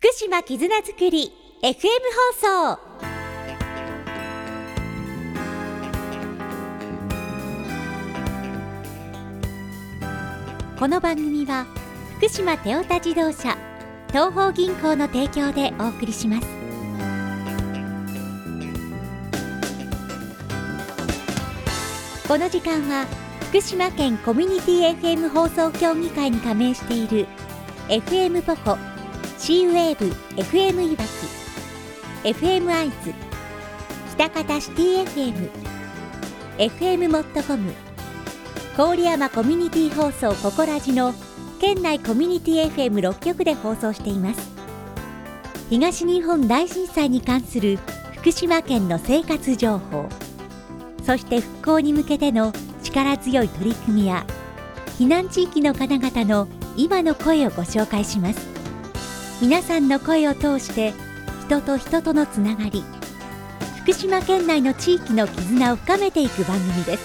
福島絆づくり FM 放送。この番組は福島テオタ自動車東邦銀行の提供でお送りします。この時間は福島県コミュニティ FM 放送協議会に加盟している FM ポコ、シーウェーブ FM いわき、 FM アイズ、北方シティ FM、 FM モットコム、郡山コミュニティ放送ココラジの県内コミュニティ FM6 局で放送しています。東日本大震災に関する福島県の生活情報、そして復興に向けての力強い取り組みや避難地域の方々の今の声をご紹介します。皆さんの声を通して人と人とのつながり、福島県内の地域の絆を深めていく番組です。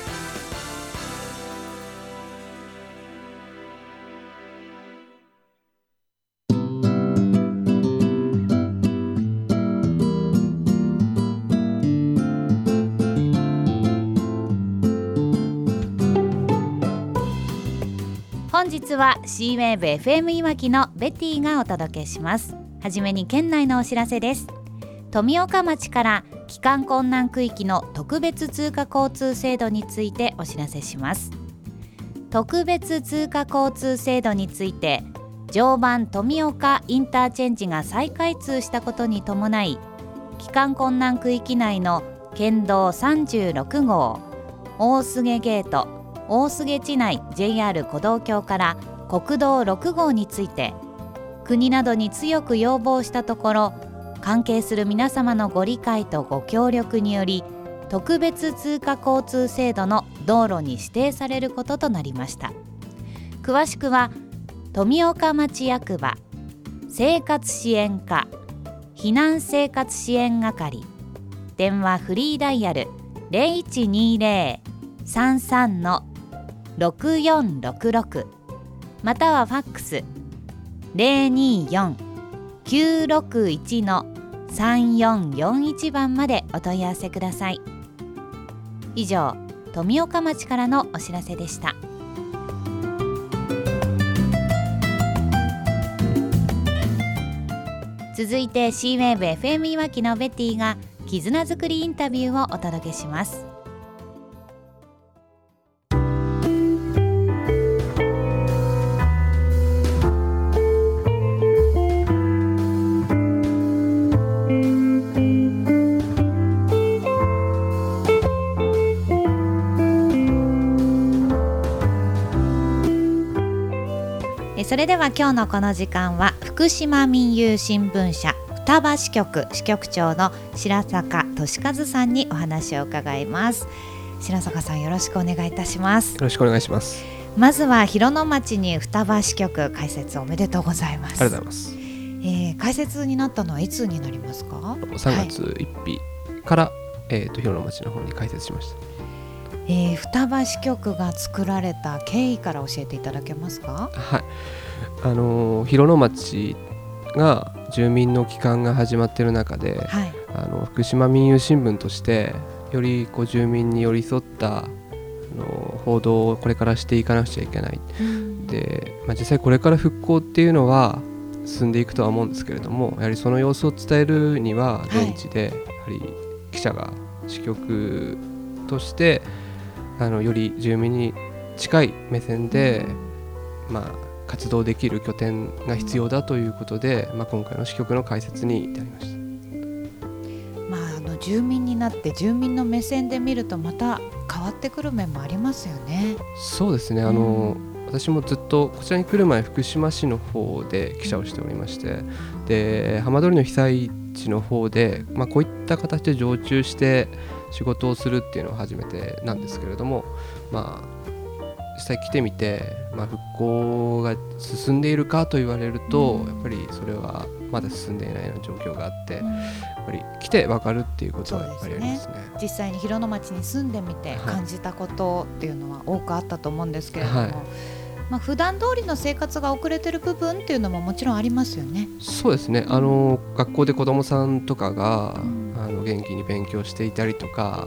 本日は C ウェーブ FM いわきのベティがお届けします。はじめに県内のお知らせです。富岡町から帰還困難区域の特別通過交通制度についてお知らせします。特別通過交通制度について、常磐富岡インターチェンジが再開通したことに伴い、帰還困難区域内の県道36号、大菅ゲート、大菅地内 JR 鼓動橋から国道6号について、国などに強く要望したところ、関係する皆様のご理解とご協力により、特別通過交通制度の道路に指定されることとなりました。詳しくは富岡町役場生活支援課避難生活支援係、電話フリーダイヤル 0120-33-6466、またはファックス 024-961-3441 番までお問い合わせください。以上、富岡町からのお知らせでした。続いて C ウェーブ FM いわきのベティが絆づくりインタビューをお届けします。それでは今日のこの時間は福島民友新聞社双葉支局支局長の白坂俊和さんにお話を伺います。白坂さん、よろしくお願いいたします。 よろしくお願いします。 まずは広野町に双葉支局開設おめでとうございます。 ありがとうございます。 開設になったのはいつになりますか ？3月1日から、広野町の方に開設しました。 双葉支局が作られた経緯から教えていただけますか？ はい、広野町が住民の帰還が始まっている中で、はい、福島民友新聞としてより住民に寄り添った報道をこれからしていかなくちゃいけない、で、実際これから復興っていうのは進んでいくとは思うんですけれども、やはりその様子を伝えるには現地でやはり記者が支局としてより住民に近い目線で、活動できる拠点が必要だということで、今回の支局の開設に至りました。 住民になって住民の目線で見るとまた変わってくる面もありますよね。 そうですね、私もずっとこちらに来る前福島市の方で記者をしておりまして、で浜通りの被災地の方で、こういった形で常駐して仕事をするっていうのは初めてなんですけれども、実際来てみて、復興が進んでいるかと言われると、やっぱりそれはまだ進んでいないような状況があって、やっぱり来て分かるっていうことはやっぱりありますね。 実際に広野町に住んでみて感じたことっていうのは多くあったと思うんですけれども、 普段通りの生活が遅れてる部分っていうのももちろんありますよね。 そうですね、学校で子どもさんとかが、元気に勉強していたりとか、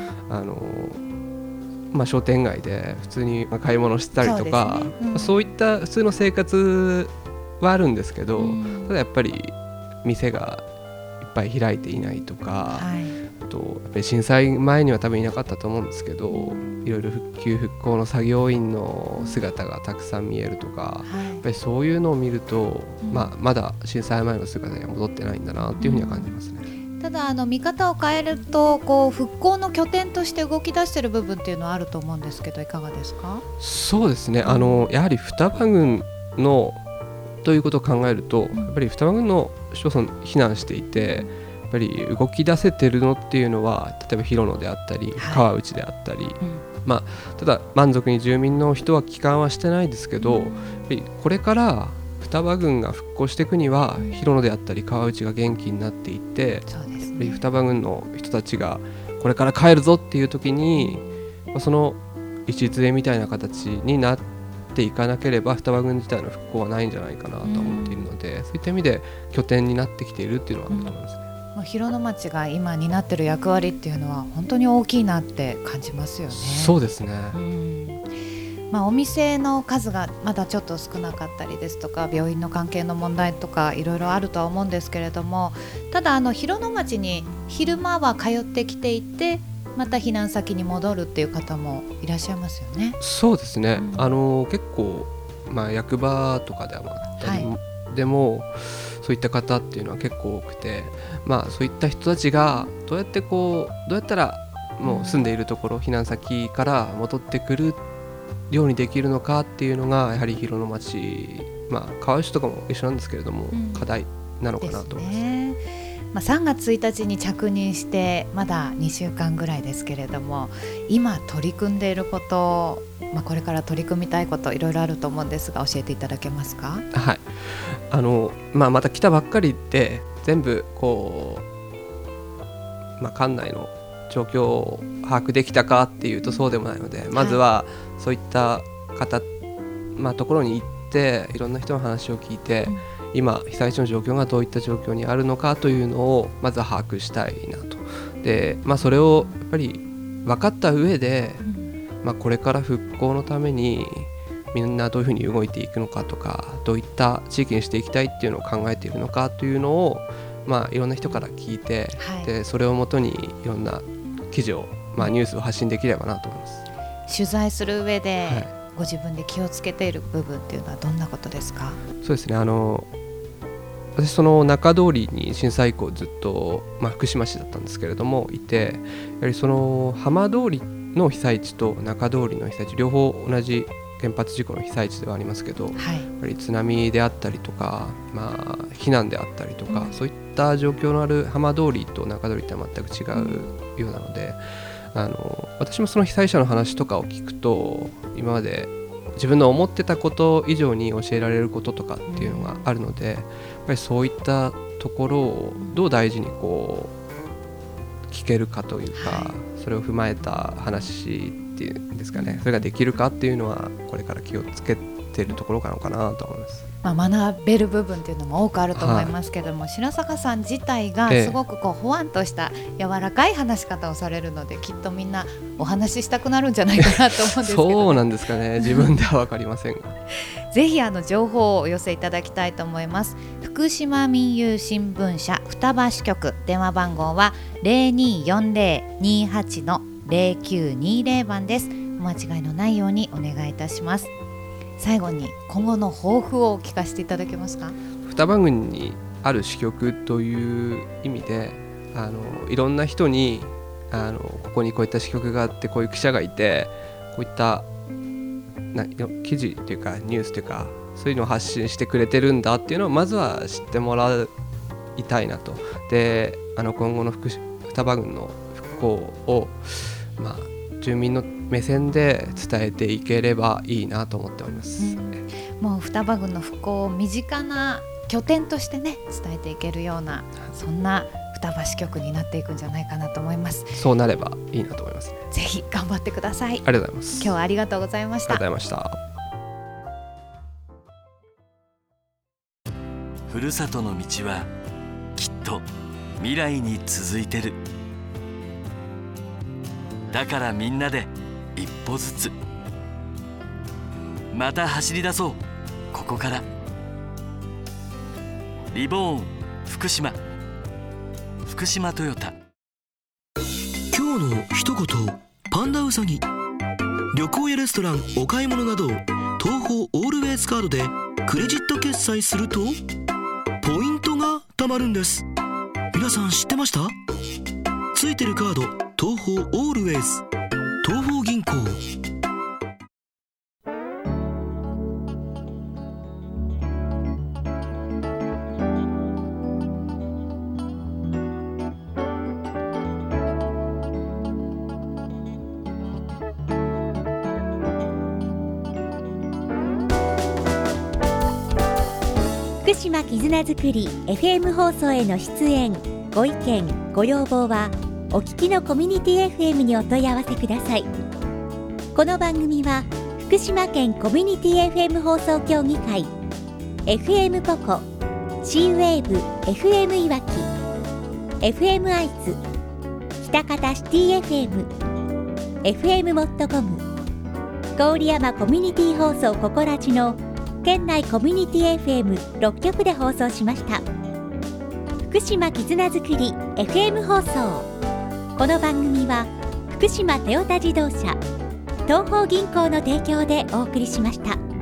商店街で普通に買い物してたりとか、そういった普通の生活はあるんですけど、ただやっぱり店がいっぱい開いていないとか、あとやっぱり震災前には多分いなかったと思うんですけど、いろいろ復旧復興の作業員の姿がたくさん見えるとか、やっぱりそういうのを見ると、まだ震災前の姿には戻ってないんだなっていうふうには感じますね。 ただ見方を変えると復興の拠点として動き出している部分っていうのはあると思うんですけど、いかがですか？ そうですね、やはり双葉郡のということを考えると、やっぱり双葉郡の市町村避難していて、やっぱり動き出せてるのっていうのは、例えば広野であったり川内であったり、ただ満足に住民の人は帰還はしてないですけど、やっぱりこれから双葉郡が復興していくには、広野であったり川内が元気になっていって、やっぱり双葉郡の人たちがこれから帰るぞっていう時に、その礎みたいな形になっていかなければ双葉郡自体の復興はないんじゃないかなと思っているので、そういった意味で拠点になってきているっていうのはあると思いますね。 広野町が今担っている役割っていうのは本当に大きいなって感じますよね。 そうですね、 お店の数がまだちょっと少なかったりですとか、病院の関係の問題とかいろいろあるとは思うんですけれども、ただ広野町に昼間は通ってきていて、また避難先に戻るっていう方もいらっしゃいますよね。 そうですね、結構、役場とかではったり、でもそういった方っていうのは結構多くて、そういった人たちがどうやったらもう住んでいるところ、避難先から戻ってくるようにできるのかっていうのが、やはり広野町、川内とかも一緒なんですけれども、課題なのかなと思います。 3月1日に着任してまだ2週間ぐらいですけれども、今取り組んでいること、これから取り組みたいこといろいろあると思うんですが、教えていただけますか？ はい、また来たばっかりで全部管内の状況を把握できたかっていうとそうでもないので、まずはそういった方、ところに行っていろんな人の話を聞いて、今被災地の状況がどういった状況にあるのかというのをまずは把握したいなと。で、それをやっぱり分かった上で、これから復興のためにみんなどういうふうに動いていくのかとか、どういった地域にしていきたいっていうのを考えているのかというのを、いろんな人から聞いて、でそれをもとにいろんな記事を、ニュースを発信できればなと思います。 取材する上で、ご自分で気をつけている部分っていうのはどんなことですか？ そうですね、私その中通りに震災以降ずっと、福島市だったんですけれどもいて、やはりその浜通りの被災地と中通りの被災地、両方同じ原発事故の被災地ではありますけど、やっぱり津波であったりとか、避難であったりとか、そういった状況のある浜通りと中通りっては全く違うようなので、私もその被災者の話とかを聞くと、今まで自分の思ってたこと以上に教えられることとかっていうのがあるので、やっぱりそういったところをどう大事に聞けるかというか、それを踏まえた話っていうんですかね、それができるかっていうのはこれから気をつけてるところなのかなと思います。 学べる部分っていうのも多くあると思いますけども、白坂さん自体がすごくほわんとした柔らかい話し方をされるので、きっとみんなお話ししたくなるんじゃないかなと思うんですけど、 そうなんですかね、自分では分かりませんがぜひ情報をお寄せいただきたいと思います。福島民友新聞社双葉支局、電話番号は 0240-28-0920 番です。お間違いのないようにお願いいたします。最後に今後の抱負を聞かせていただけますか？ 双葉郡にある支局という意味で、いろんな人にここにこういった支局があって、こういう記者がいて、こういった記事というかニュースというか、そういうのを発信してくれてるんだっていうのをまずは知ってもらいたいなと。で、今後の双葉郡の復興を、住民の目線で伝えていければいいなと思っております。 もう双葉郡の復興を身近な拠点としてね、伝えていけるような、そんな双葉支局になっていくんじゃないかなと思います。 そうなればいいなと思いますね。 ぜひ頑張ってください。 ありがとうございます。 今日はありがとうございました。 ありがとうございました。 ふるさとの道はきっと未来に続いてる。だからみんなで一歩ずつまた走り出そう。ここからリボーン福島、福島トヨタ。 今日の一言パンダウサギ。旅行やレストラン、お買い物など東宝オールウェイズカードでクレジット決済するとポイントが貯まるんです。皆さん知ってました？ついてるカード東宝オールウェイズ、東宝銀行。 福島絆づくり FM 放送への出演、ご意見ご要望はお聞きのコミュニティ FM にお問い合わせください。この番組は福島県コミュニティ FM 放送協議会、 FM ポコ、 C-WAVE FM いわき、 FM 愛知、喜多方シティ FM、 FM モットコム、郡山コミュニティ放送ココラジの県内コミュニティ FM6 局で放送しました。福島絆づくり FM 放送。この番組は福島トヨタ自動車、東邦銀行の提供でお送りしました。